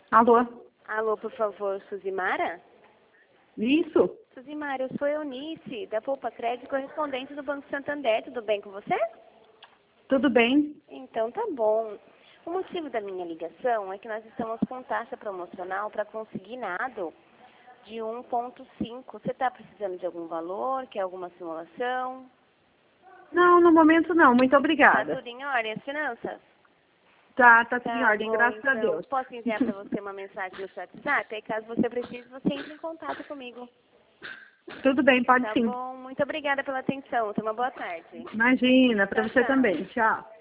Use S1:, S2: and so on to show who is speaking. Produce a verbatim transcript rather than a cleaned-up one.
S1: Alô?
S2: Alô, por favor, Suzimara?
S1: Isso?
S2: Suzimara, eu sou Eunice, da Poupa Crédito, correspondente do Banco Santander. Tudo bem com você?
S1: Tudo bem?
S2: Então tá bom. O motivo da minha ligação é que nós estamos com taxa promocional para consignado de um ponto cinco. Você está precisando de algum valor? Quer alguma simulação?
S1: Não, no momento não. Muito
S2: Tá
S1: obrigada.
S2: tudo em ordem, as finanças?
S1: Tá, tá tudo em
S2: Tá
S1: ordem,
S2: bom,
S1: graças a
S2: então.
S1: Deus.
S2: Posso enviar para você uma mensagem no seu WhatsApp? Aí caso você precise, você entre em contato comigo.
S1: Tudo bem, pode
S2: Tá
S1: sim.
S2: bom, muito obrigada pela atenção. Tenha uma boa tarde.
S1: Imagina, para
S2: Tchau,
S1: você
S2: tchau.
S1: também. Tchau.